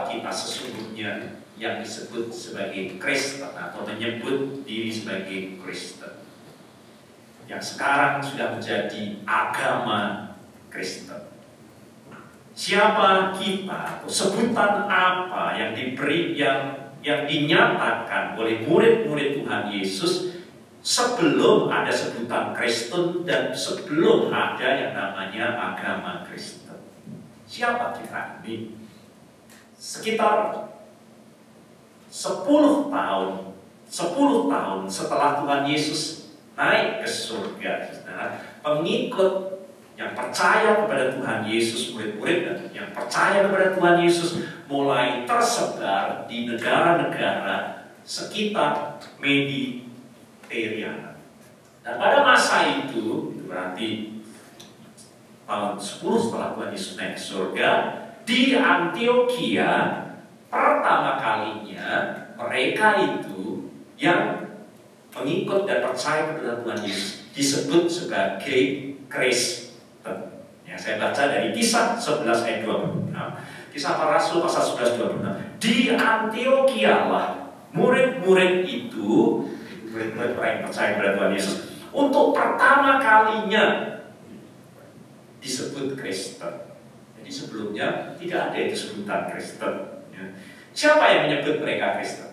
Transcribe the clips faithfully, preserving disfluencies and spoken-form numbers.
siapa kita sesungguhnya yang disebut sebagai Kristen atau menyebut diri sebagai Kristen, yang sekarang sudah menjadi agama Kristen? Siapa kita atau sebutan apa yang diberi yang yang dinyatakan oleh murid-murid Tuhan Yesus sebelum ada sebutan Kristen dan sebelum ada yang namanya agama Kristen? Siapa kita ini? Sekitar sepuluh tahun sepuluh tahun setelah Tuhan Yesus naik ke surga, pengikut yang percaya kepada Tuhan Yesus, murid-murid dan yang percaya kepada Tuhan Yesus mulai tersebar di negara-negara sekitar Mediterania. Dan pada masa itu, itu berarti tahun sepuluh setelah Tuhan Yesus naik ke surga, di Antioquia pertama kalinya mereka itu yang mengikut dan percaya kepada Tuhan Yesus disebut sebagai Kristen. Ya, saya baca dari Kisah sebelas ayat dua puluh enam. Kisah Para Rasul pasal sebelas dua puluh enam. Di Antioquia lah murid-murid itu, murid-murid yang percaya kepada Tuhan Yesus, untuk pertama kalinya disebut Kristen. Jadi sebelumnya tidak ada itu sebutan Kristen. Ya. Siapa yang menyebut mereka Kristen?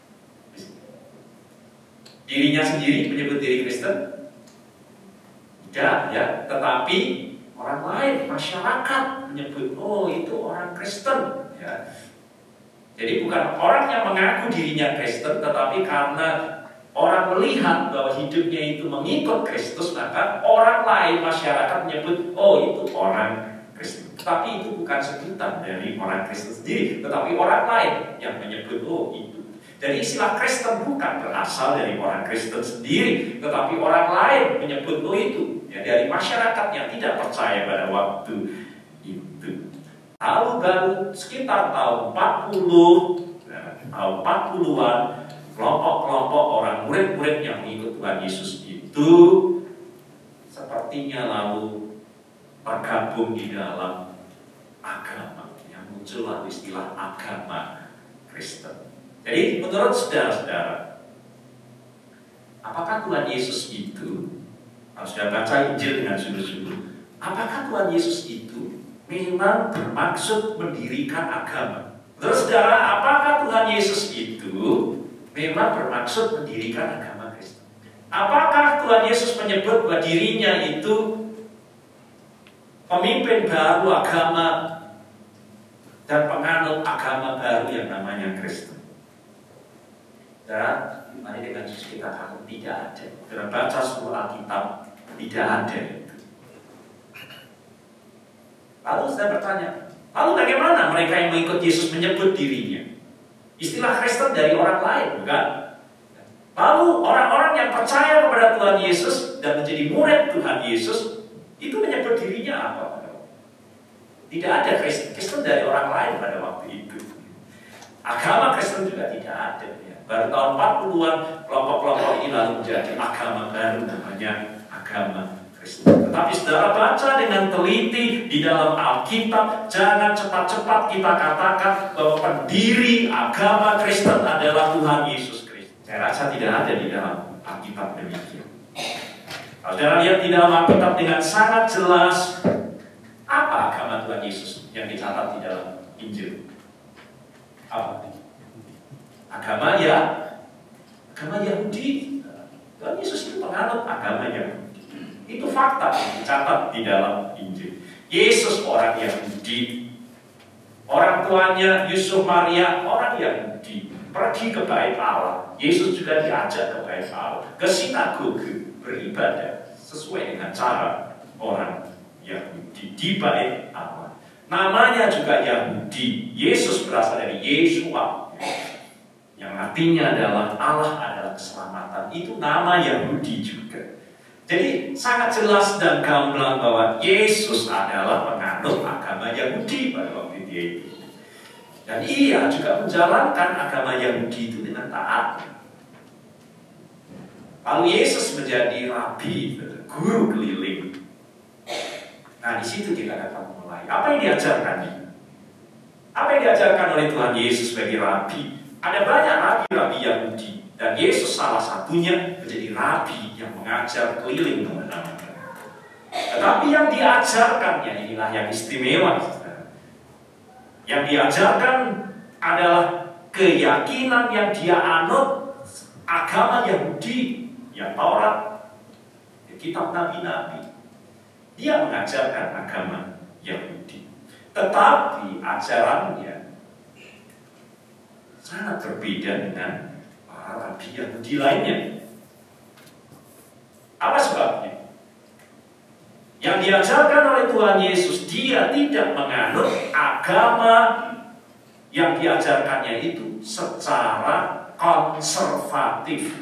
Dirinya sendiri menyebut diri Kristen? Tidak, ya. Tetapi orang lain, masyarakat menyebut, oh itu orang Kristen. Ya. Jadi bukan orang yang mengaku dirinya Kristen, tetapi karena orang melihat bahwa hidupnya itu mengikut Kristus, maka orang lain, masyarakat menyebut, oh itu orang Kristen. Tetapi itu bukan sebutan dari orang Kristen sendiri, tetapi orang lain yang menyebut, oh itu. Jadi istilah Kristen bukan berasal dari orang Kristen sendiri, tetapi orang lain menyebut, oh itu. Ya, dari masyarakat yang tidak percaya pada waktu itu. Lalu baru sekitar tahun empat puluh, ya, tahun empat puluhan, kelompok-kelompok orang murid-murid yang mengikut Tuhan Yesus itu sepertinya lalu tergabung di dalam agama yang muncullah istilah agama Kristen. Jadi menurut saudara-saudara, apakah Tuhan Yesus itu, kalau sudah baca Injil dengan sungguh-sungguh, apakah Tuhan Yesus itu memang bermaksud mendirikan agama? Menurut saudara, apakah Tuhan Yesus itu memang bermaksud mendirikan agama Kristen? Apakah Tuhan Yesus menyebut bahwa dirinya itu pemimpin baru agama dan penganut agama baru yang namanya Kristen? Dan mari dengan Yesus kita katakan tidak ada. Dalam baca semua Alkitab tidak ada itu. Lalu saya bertanya, lalu bagaimana mereka yang mengikut Yesus menyebut dirinya? Istilah Kristen dari orang lain, bukan? Lalu orang-orang yang percaya kepada Tuhan Yesus dan menjadi murid Tuhan Yesus itu menyebut dirinya apa? Tidak ada Kristen, Kristen dari orang lain pada waktu itu. Agama Kristen juga tidak ada. Ya. Baru tahun empat puluhan kelompok-kelompok ini lalu menjadi agama baru namanya agama Kristen. Tetapi saudara baca dengan teliti di dalam Alkitab, jangan cepat-cepat kita katakan bahwa pendiri agama Kristen adalah Tuhan Yesus Kristus. Saya rasa tidak ada di dalam Alkitab demikian. Kalau saudara lihat di dalam Alkitab dengan sangat jelas apa agama Tuhan Yesus yang dicatat di dalam Injil. Apa? Agama ya, agama Yahudi. Tuhan Yesus itu penganut agama Yahudi. Itu fakta yang dicatat di dalam Injil. Yesus orang Yahudi. Orang tuanya Yusuf Maria orang Yahudi. Pergi ke bait Allah. Yesus juga diajak ke bait Allah, ke sinagoge beribadah sesuai dengan cara orang Yahudi di bait Allah. Namanya juga Yahudi. Yesus berasal dari Yeshua, yang artinya adalah Allah adalah keselamatan. Itu nama Yahudi juga. Jadi sangat jelas dan gamblang bahwa Yesus adalah penganut agama Yahudi pada waktu dia itu. Dan ia juga menjalankan agama Yahudi itu dengan taat. Lalu Yesus menjadi rabi, guru keliling. Nah, di situ kita akan mulai. Apa yang diajarkannya? Apa yang diajarkan oleh Tuhan Yesus sebagai rabi? Ada banyak rabi-rabi Yahudi, dan Yesus salah satunya menjadi rabi yang mengajar keliling kemana-mana. Tetapi yang diajarkannya inilah yang istimewa. Yang diajarkan adalah keyakinan yang dia anut, agama Yahudi, ya Taurat, ya kitab nabi-nabi. Dia mengajarkan agama Yahudi. Tetapi ajarannya sangat berbeda dengan para rabi Yahudi lainnya. Apa sebabnya? Yang diajarkan oleh Tuhan Yesus, dia tidak menganut agama yang diajarkannya itu secara konservatif.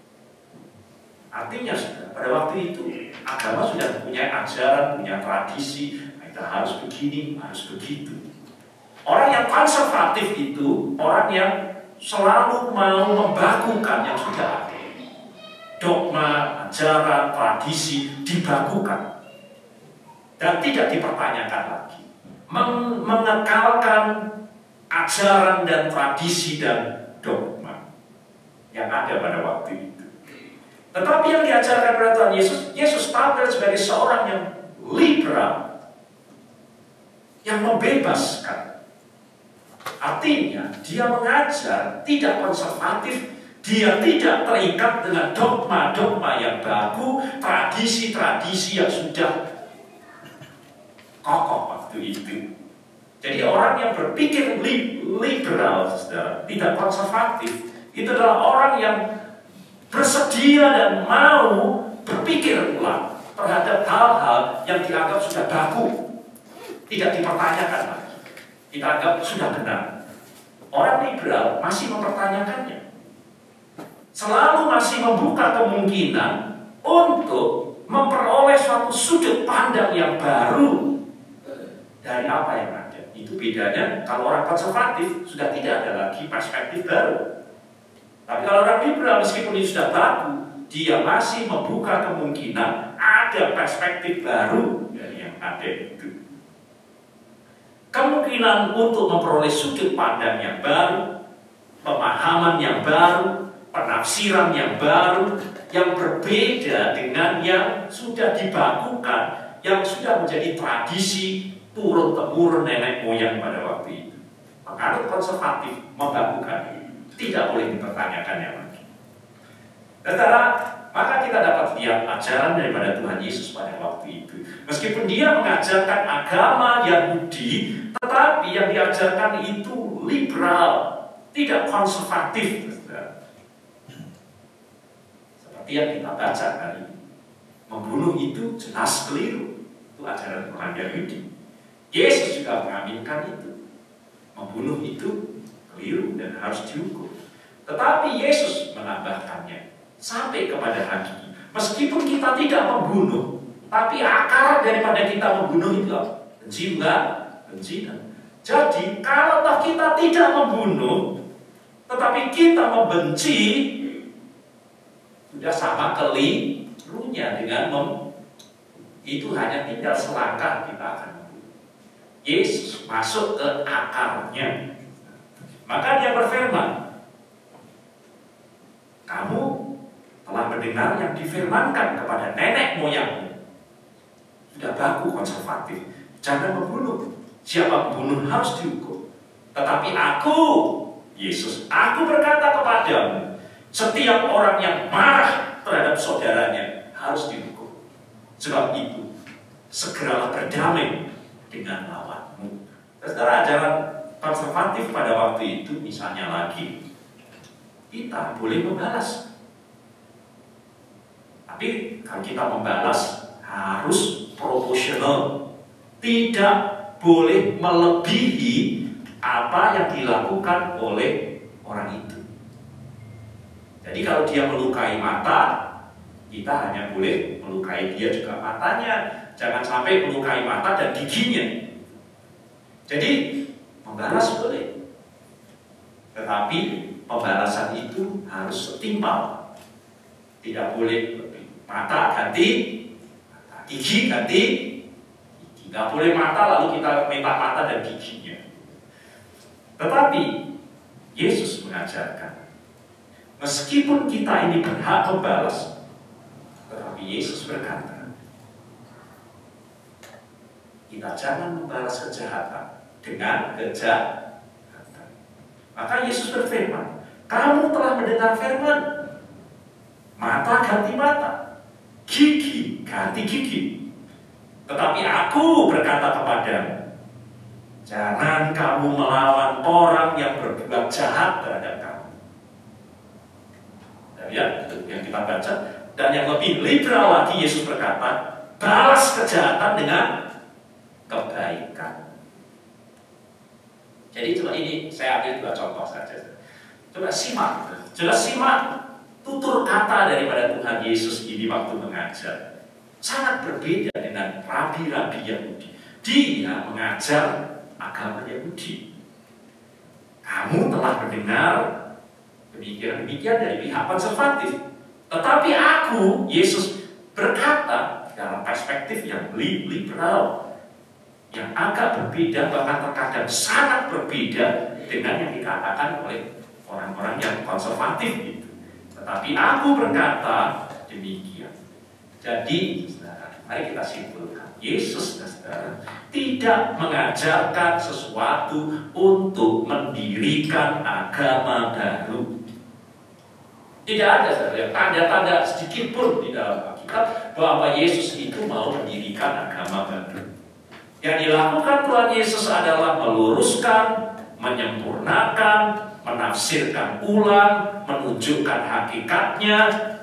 Artinya sudah, pada waktu itu agama sudah punya ajaran, punya tradisi, kita harus begini, harus begitu. Orang yang konservatif itu orang yang selalu mau membakukan yang sudah ada. Dogma, ajaran, tradisi dibakukan dan tidak dipertanyakan lagi. Meng mengekalkan ajaran dan tradisi dan dogma yang ada pada waktu itu. Tetapi yang diajarkan oleh Tuhan Yesus, Yesus tampil sebagai seorang yang liberal, yang membebaskan. Artinya dia mengajar tidak konservatif, dia tidak terikat dengan dogma-dogma yang baku, tradisi-tradisi yang sudah kokoh waktu itu. Jadi orang yang berpikir liberal, saudara, tidak konservatif, itu adalah orang yang bersedia dan mau berpikir ulang terhadap hal-hal yang dianggap sudah baku, tidak dipertanyakan lagi, dianggap sudah benar. Orang liberal masih mempertanyakannya, selalu masih membuka kemungkinan untuk memperoleh suatu sudut pandang yang baru dari apa yang ada. Itu bedanya. Kalau orang konservatif sudah tidak ada lagi perspektif baru. Tapi kalau orang liberal, meskipun ini sudah baku, dia masih membuka kemungkinan ada perspektif baru dari yang ada itu. Kemungkinan untuk memperoleh sudut pandang yang baru, pemahaman yang baru, penafsiran yang baru, yang berbeda dengan yang sudah dibakukan, yang sudah menjadi tradisi turun-temurun nenek moyang pada waktu itu. Penganut konservatif membakukan, tidak boleh dipertanyakannya lagi. Saudara, maka kita dapat lihat ajaran daripada Tuhan Yesus pada waktu itu. Meskipun dia mengajarkan agama Yahudi, tetapi yang diajarkan itu liberal, tidak konservatif. Seperti yang kita baca kali ini, membunuh itu jelas keliru. Itu ajaran orang Yahudi. Yesus juga mengaminkan itu. Membunuh itu keliru dan harus dihukum. Tetapi Yesus menambahkannya sampai kepada hari. Meskipun kita tidak membunuh, tapi akar daripada kita membunuh itu benci enggak? Benci. Jadi kalau kita tidak membunuh, tetapi kita membenci, sudah sama kelirunya dengan mem itu hanya tinggal selangkah kita akan. Yesus masuk ke akarnya. Maka dia berfirman, kamu telah mendengar yang difirmankan kepada nenek moyangmu. Sudah baku konservatif, jangan membunuh. Siapa membunuh harus dihukum. Tetapi aku, Yesus, aku berkata kepadamu, setiap orang yang marah terhadap saudaranya harus dihukum. Sebab itu, segeralah berdamai dengan lawanmu. Saudara, ajaran konservatif pada waktu itu misalnya lagi, kita boleh membalas. Tapi kalau kita membalas harus proporsional, tidak boleh melebihi apa yang dilakukan oleh orang itu. Jadi kalau dia melukai mata, kita hanya boleh melukai dia juga matanya. Jangan sampai melukai mata dan giginya. Jadi membalas boleh, tetapi pembalasan itu harus setimpal. Tidak boleh lebih. Mata ganti mata, gigi ganti gigi. Nggak boleh mata lalu kita minta mata dan giginya. Tetapi Yesus mengajarkan, meskipun kita ini berhak membalas, tetapi Yesus berkata, kita jangan membalas kejahatan dengan kejahatan. Maka Yesus berfirman, kamu telah mendengar firman, mata ganti mata, gigi ganti gigi. Tetapi aku berkata kepadamu, jangan kamu melawan orang yang berbuat jahat terhadap kamu. Dan ya, itu yang kita baca. Dan yang lebih liberal lagi, Yesus berkata, balas kejahatan dengan kebaikan. Jadi coba ini saya ambil dua contoh saja. Coba simak, coba simak tutur kata daripada Tuhan Yesus ini waktu mengajar. Sangat berbeda dengan rabi-rabi Yahudi. Dia mengajar agama Yahudi. Kamu telah mendengar demikian-demikian dari pihak konservatif. Tetapi aku, Yesus berkata dalam perspektif yang liberal, yang agak berbeda, bahkan terkadang sangat berbeda dengan yang dikatakan oleh orang-orang yang konservatif gitu. Tetapi aku berkata demikian. Jadi, saudara, mari kita simpulkan, Yesus, saudara, tidak mengajarkan sesuatu untuk mendirikan agama baru. Tidak ada, saudara, tanda-tanda sedikit pun di dalam Alkitab bahwa Yesus itu mau mendirikan agama baru. Yang dilakukan Tuhan Yesus adalah meluruskan, menyempurnakan, menafsirkan ulang, menunjukkan hakikatnya,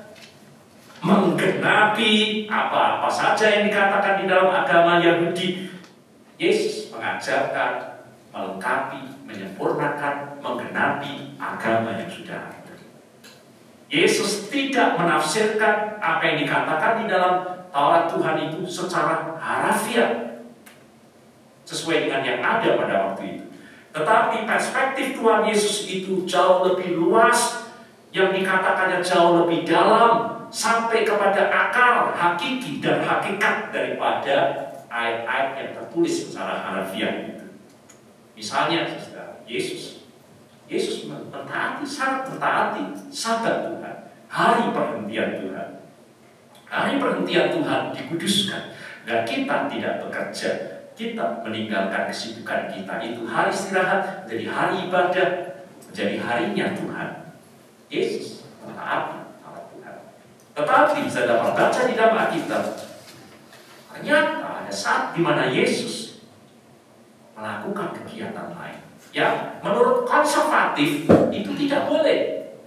menggenapi apa-apa saja yang dikatakan di dalam agama Yahudi. Yesus mengajarkan, melengkapi, menyempurnakan, menggenapi agama yang sudah ada. Yesus tidak menafsirkan apa yang dikatakan di dalam Taurat Tuhan itu secara harafiah, sesuai dengan yang ada pada waktu itu. Tetapi perspektif Tuhan Yesus itu jauh lebih luas, yang dikatakannya jauh lebih dalam, sampai kepada akar, hakiki, dan hakikat daripada ayat-ayat yang tertulis secara harafiah itu. Misalnya, saudara, Yesus Yesus mentaati, sangat mentaati Sabat Tuhan, hari perhentian Tuhan. Hari perhentian Tuhan dikuduskan, dan kita tidak bekerja. Kita meninggalkan kesibukan kita itu, hari istirahat menjadi hari ibadah, menjadi harinya Tuhan. Yesus mentaati Allah Tuhan. Tetapi saya dapat baca di dalam Alkitab, ternyata ada saat di mana Yesus melakukan kegiatan lain yang menurut konservatif itu tidak boleh.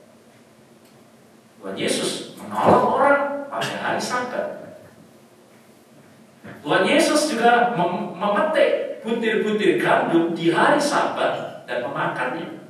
Tuhan Yesus menolong orang pada hari Sabat. Tuhan Yesus juga mem memetik butir-butir gandum di hari Sabat dan memakannya.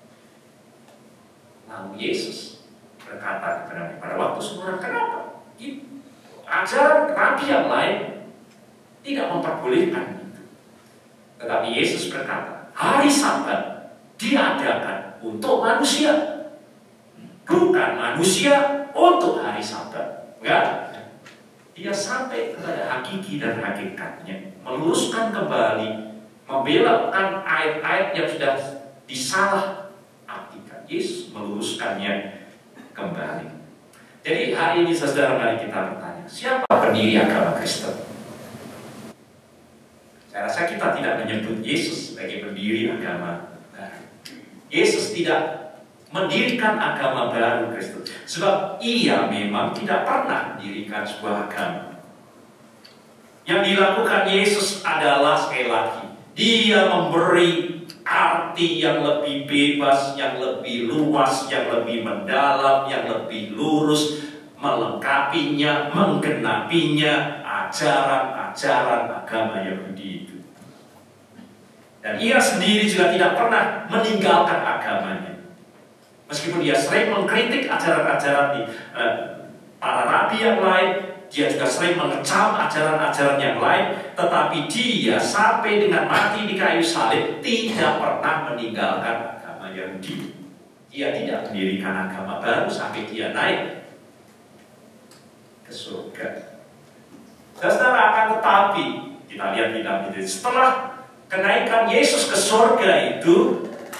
Lalu Yesus berkata kepada pada waktu semua, kenapa? Ajaran rabi yang lain tidak memperbolehkan itu. Tetapi Yesus berkata, hari Sabat diadakan untuk manusia, bukan manusia untuk hari Sabat. Enggak. Dia sampai kepada hakiki dan hakikatnya, meluruskan kembali, membelokkan ayat-ayat yang sudah disalah artikan. Yesus meluruskannya kembali. Jadi hari ini saudara, mari kita bertanya, siapa pendiri agama Kristen? Saya rasa kita tidak menyebut Yesus sebagai pendiri agama baru. Yesus tidak mendirikan agama baru Kristen, sebab ia memang tidak pernah mendirikan sebuah agama. Yang dilakukan Yesus adalah, sekali lagi, dia memberi arti yang lebih bebas, yang lebih luas, yang lebih mendalam, yang lebih lurus, melengkapinya, menggenapinya ajaran-ajaran agama Yahudi itu. Dan ia sendiri juga tidak pernah meninggalkan agamanya. Meskipun dia sering mengkritik ajaran-ajaran di eh, para rabi yang lain, dia juga sering mengecam ajaran-ajaran yang lain, tetapi dia sampai dengan mati di kayu salib tidak pernah meninggalkan agama Yahudi. Dia tidak mendirikan agama baru sampai dia naik ke surga. Saudara, akan tetapi kita lihat di dalam ini, setelah kenaikan Yesus ke surga itu,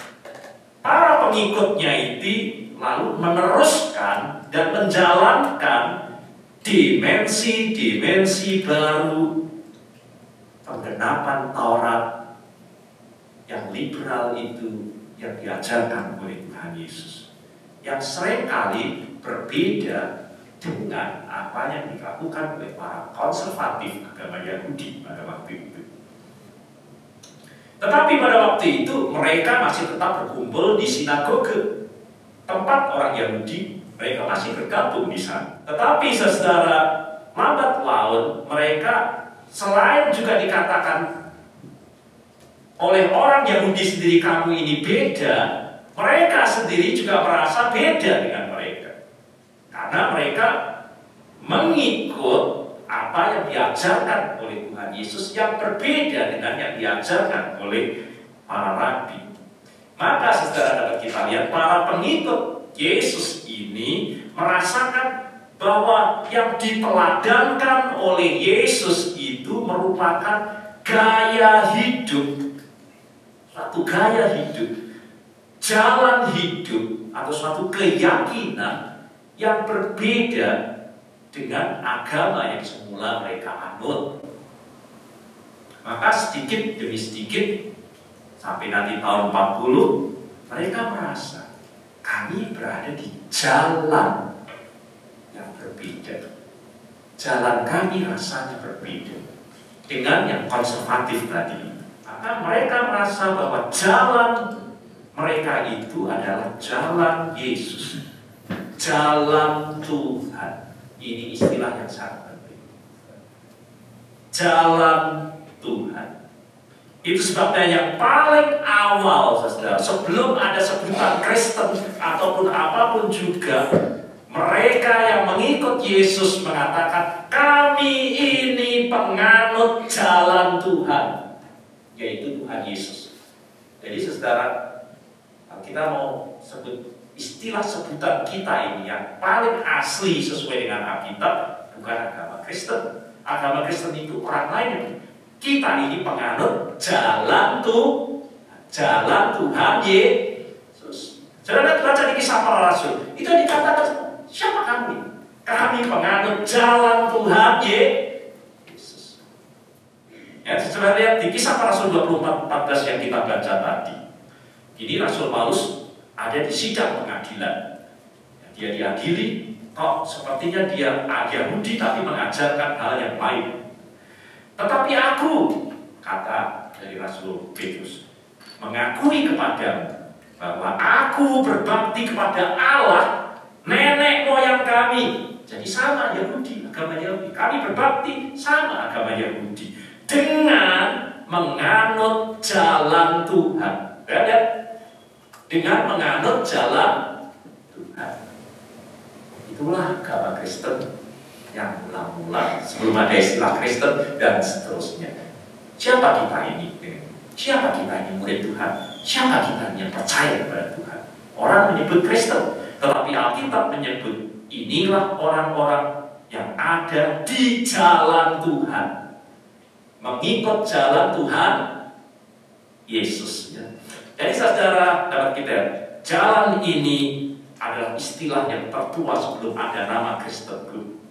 pengikutnya itu lalu meneruskan dan menjalankan dimensi-dimensi baru penggenapan Taurat yang liberal itu yang diajarkan oleh Tuhan Yesus, yang seringkali berbeda dengan apa yang dilakukan oleh para konservatif agama Yahudi pada waktu itu. Tetapi pada waktu itu mereka masih tetap berkumpul di sinagoge, tempat orang Yahudi. Mereka masih bergabung di sana. Tetapi secara lambat laun mereka selain juga dikatakan oleh orang Yahudi sendiri kamu ini beda, mereka sendiri juga merasa beda dengan mereka. Karena mereka mengikut apa yang diajarkan oleh Tuhan Yesus yang berbeda dengan yang diajarkan oleh para rabi. Maka saudara dapat kita lihat para pengikut Yesus ini merasakan bahwa yang diteladankan oleh Yesus itu merupakan gaya hidup, suatu gaya hidup, jalan hidup, atau suatu keyakinan yang berbeda dengan agama yang semula mereka anut. Maka sedikit demi sedikit sampai nanti tahun empat puluh mereka merasa kami berada di jalan yang berbeda. Jalan kami rasanya berbeda dengan yang konservatif tadi. Maka mereka merasa bahwa jalan mereka itu adalah jalan Yesus, jalan Tuhan. Ini istilah yang sangat penting. Jalan Tuhan. Itu sebabnya yang paling awal, saudara, sebelum ada sebutan Kristen ataupun apapun juga, mereka yang mengikut Yesus mengatakan, kami ini penganut jalan Tuhan, yaitu Tuhan Yesus. Jadi saudara, kalau kita mau sebut istilah sebutan kita ini yang paling asli sesuai dengan Alkitab, bukan agama Kristen. Agama Kristen itu orang lain. Kita ini penganut jalan Tuhan, jalan Tuhan Yesus. Saudara baca di Kisah Para Rasul, itu dikatakan, siapa kami? Kami penganut jalan Tuhan Yesus. Ya, saudara lihat di Kisah Para Rasul dua puluh empat empat belas yang kita baca tadi. Ini Rasul Paulus ada di sidang pengadilan. Dia diadili, kok sepertinya dia Yahudi tapi mengajarkan hal yang lain. Tetapi aku, kata dari Rasul Petrus, mengakui kepadamu bahwa aku berbakti kepada Allah, nenek moyang kami. Jadi sama Yahudi, agama Yahudi. Kami berbakti sama agama Yahudi dengan menganut jalan Tuhan. Lihat, dengan menganut jalan Tuhan. Itulah agama Kristen yang mula-mula sebelum ada istilah Kristen dan seterusnya. Siapa kita ini? Siapa kita ini murid Tuhan? Siapa kita ini yang percaya kepada Tuhan? Orang menyebut Kristen, tetapi Alkitab menyebut inilah orang-orang yang ada di jalan Tuhan, mengikut jalan Tuhan Yesus. Ya. Jadi saudara dapat kita, jalan ini adalah istilah yang tertua sebelum ada nama Kristen.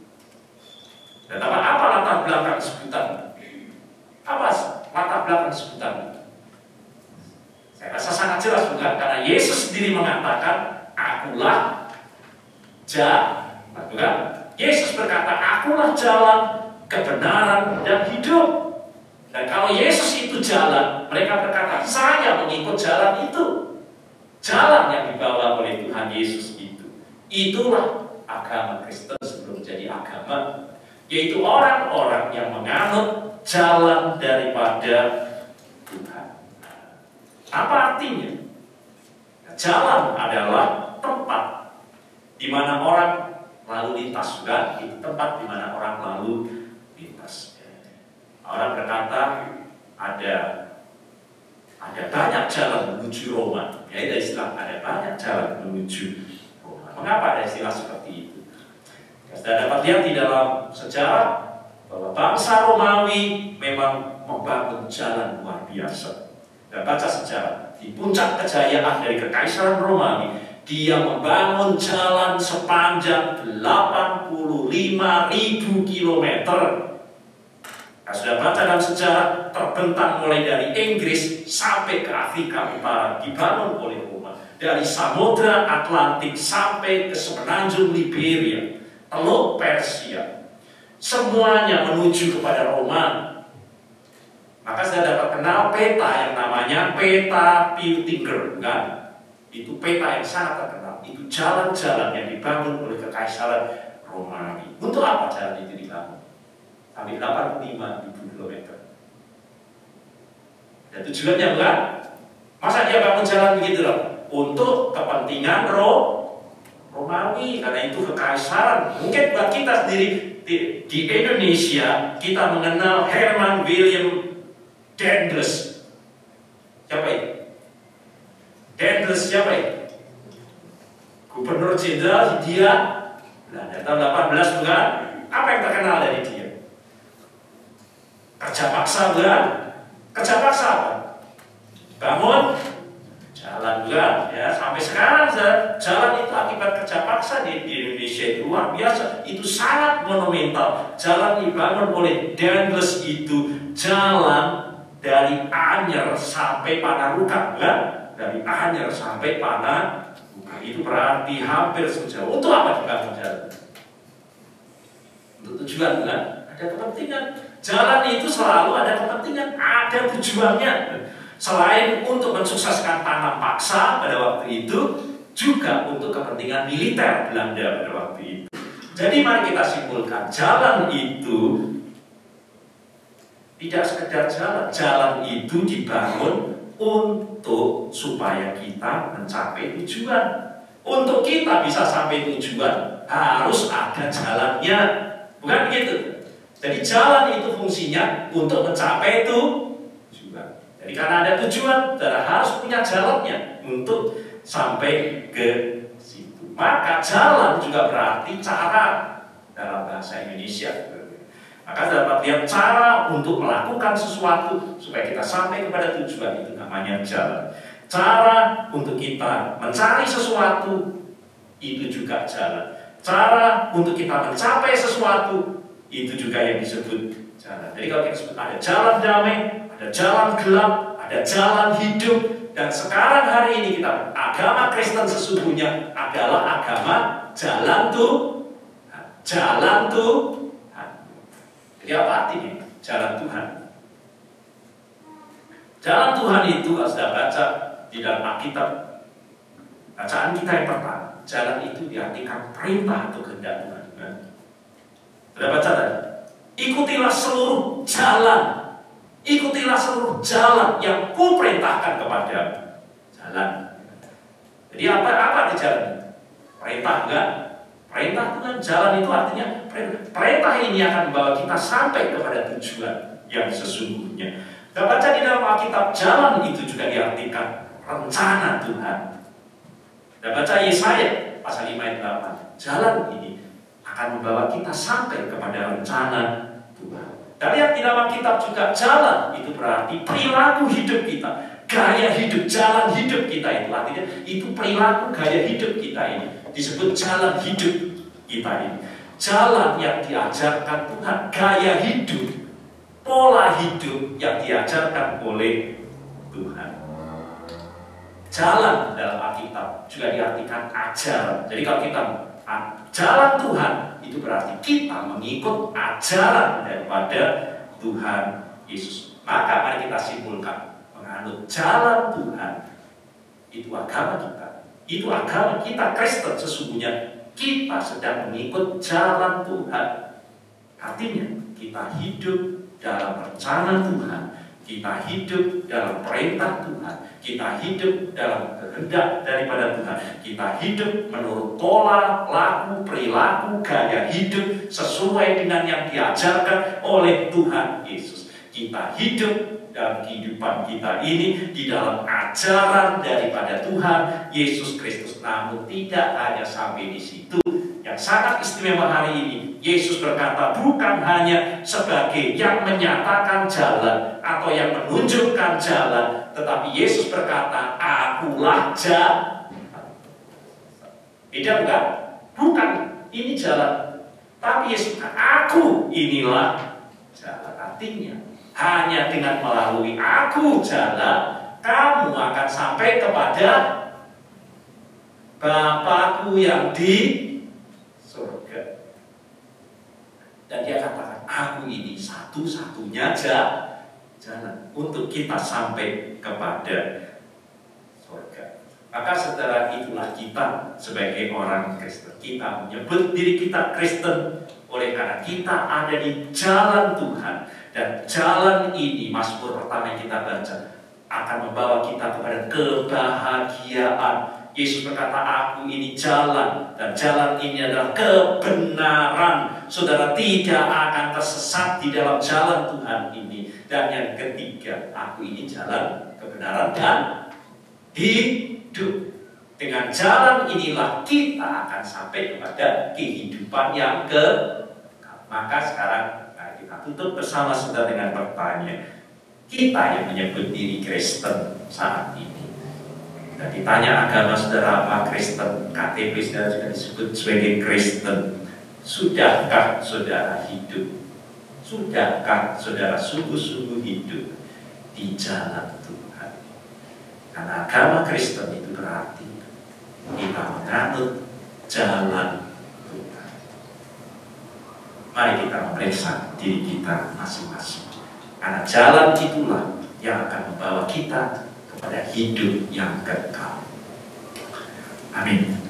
Dan apa, apa latar belakang sebutan? Apa latar belakang sebutan? Saya rasa sangat jelas bukan? Karena Yesus sendiri mengatakan, akulah jalan. Bukan? Yesus berkata, akulah jalan, kebenaran, dan hidup. Dan kalau Yesus itu jalan, mereka berkata, saya mengikut jalan itu. Jalan yang dibawa oleh Tuhan Yesus itu. Itulah agama Kristen sebelum jadi agama, yaitu orang-orang yang menganut jalan daripada Tuhan. Apa artinya? Jalan adalah tempat di mana orang lalu lintas, bukan? Itu tempat di mana orang lalu lintas. Orang berkata ada ada banyak jalan menuju Roma. Ya, itu istilah, ada banyak jalan menuju Roma. Mengapa ada istilah seperti itu? Kita dapat lihat di dalam sejarah bahwa bangsa Romawi memang membangun jalan luar biasa. Dan baca sejarah. di puncak kejayaan dari Kekaisaran Romawi, dia membangun jalan sepanjang delapan puluh lima ribu kilometer. Nah, sudah baca dalam sejarah, terbentang mulai dari Inggris sampai ke Afrika Utara, dibangun oleh Roma. Dari Samudra Atlantik sampai ke semenanjung Liberia, Teluk Persia, semuanya menuju kepada Roma. Maka saya dapat kenal peta yang namanya peta Peutinger, kan? Itu peta yang sangat terkenal. Itu jalan-jalan yang dibangun oleh Kekaisaran Romawi. Untuk apa jalan itu dibangun? Sampai delapan puluh lima ribu kilometer. Dan tujuannya bukan, masa dia bangun jalan begitu loh? Untuk kepentingan roh Romawi, karena itu kekaisaran. Mungkin buat kita sendiri di, di Indonesia, kita mengenal Herman William Daendels. Siapa itu? Daendels siapa itu? Gubernur Jenderal Hindia Belanda tahun delapan belas, bukan? Apa yang terkenal dari dia? Kerja paksa, bukan? Kerja paksa apa? Bangun jalan, bukan? Ya, sampai sekarang jalan itu akibat kerja paksa di, di Indonesia itu luar biasa. Itu sangat monumental. Jalan dibangun oleh Daendels itu jalan dari Anyer sampai Panarukan, bukan? Dari Anyer sampai Panarukan. Itu berarti hampir sejauh. Untuk apa dibangun jalan? Untuk tujuan, bukan? Ada kepentingan. Jalan itu selalu ada kepentingan, ada tujuannya. Selain untuk mensukseskan tanam paksa pada waktu itu, juga untuk kepentingan militer Belanda pada waktu itu. Jadi mari kita simpulkan, jalan itu tidak sekedar jalan. Jalan itu dibangun untuk supaya kita mencapai tujuan. Untuk kita bisa sampai tujuan, harus ada jalannya. Bukan begitu? Jadi jalan itu fungsinya untuk mencapai itu tujuan. Jadi karena ada tujuan, saudara harus punya jalannya untuk sampai ke situ. Maka jalan juga berarti cara dalam bahasa Indonesia. Maka dapat lihat cara untuk melakukan sesuatu supaya kita sampai kepada tujuan, itu namanya jalan. Cara untuk kita mencari sesuatu, itu juga jalan. Cara untuk kita mencapai sesuatu, itu juga yang disebut jalan. Jadi kalau kita sebut ada jalan damai, ada jalan gelap, ada jalan hidup. Dan sekarang hari ini kita, agama Kristen sesungguhnya adalah agama jalan Tuhan. Jalan Tuhan. Jadi apa artinya? Jalan Tuhan. Jalan Tuhan itu kalau sudah baca di dalam Alkitab, bacaan kita yang pertama, jalan itu diartikan perintah atau kehendak Tuhan. Sudah baca tadi? Ikutilah seluruh jalan. Ikutilah seluruh jalan yang kuperintahkan kepada jalan. Jadi apa apa di jalan? Perintah, enggak? Perintah Tuhan. Jalan itu artinya perintah. Perintah ini akan membawa kita sampai kepada tujuan yang sesungguhnya. Kita baca di dalam Alkitab, jalan itu juga diartikan rencana Tuhan. Kita baca Yesaya pasal lima ayat delapan. Jalan ini akan membawa kita sampai kepada rencana Tuhan. Dan lihat di dalam kitab juga, jalan itu berarti perilaku hidup kita, gaya hidup, jalan hidup kita itu artinya itu perilaku gaya hidup kita ini disebut jalan hidup kita ini. Jalan yang diajarkan Tuhan, gaya hidup, pola hidup yang diajarkan oleh Tuhan. Jalan dalam Alkitab juga diartikan ajaran. Jadi kalau kita jalan Tuhan, itu berarti kita mengikut ajaran daripada Tuhan Yesus. Maka mari kita simpulkan, menganut jalan Tuhan itu agama kita. Itu agama kita Kristen. Sesungguhnya kita sedang mengikut jalan Tuhan. Artinya kita hidup dalam rencana Tuhan, kita hidup dalam perintah Tuhan, kita hidup dalam kehendak daripada Tuhan, kita hidup menurut pola, laku, perilaku, gaya hidup sesuai dengan yang diajarkan oleh Tuhan Yesus. Kita hidup dalam kehidupan kita ini di dalam ajaran daripada Tuhan Yesus Kristus. Namun tidak hanya sampai di situ. Yang sangat istimewa hari ini, Yesus berkata bukan hanya sebagai yang menyatakan jalan atau yang menunjukkan jalan, tetapi Yesus berkata, akulah jalan. Beda bukan? Bukan, ini jalan. Tapi Yesus berkata, aku inilah jalan. Artinya, hanya dengan melalui aku jalan, kamu akan sampai kepada Bapakku yang di surga. Dan dia katakan, aku ini satu-satunya jalan untuk kita sampai kepada surga. Maka saudara, itulah kita sebagai orang Kristen. Kita menyebut diri kita Kristen oleh karena kita ada di jalan Tuhan. Dan jalan ini, Mazmur pertama yang kita baca, akan membawa kita kepada kebahagiaan. Yesus berkata, aku ini jalan, dan jalan ini adalah kebenaran. Saudara tidak akan tersesat di dalam jalan Tuhan ini. Dan yang ketiga, aku ini jalan kebenaran dan hidup. Dengan jalan inilah kita akan sampai kepada kehidupan yang kekal. Maka sekarang nah kita tutup bersama saudara dengan pertanyaan. Kita yang menyebut diri Kristen saat ini, dan ditanya agama saudara apa Kristen, K T P saudara juga disebut sebagai Kristen. Sudahkah saudara hidup? Sudahkah saudara sungguh-sungguh hidup di jalan Tuhan? Karena agama Kristen itu berarti kita menganut jalan Tuhan. Mari kita memeriksa diri kita masing-masing. Karena jalan itulah yang akan membawa kita kepada hidup yang kekal. Amin.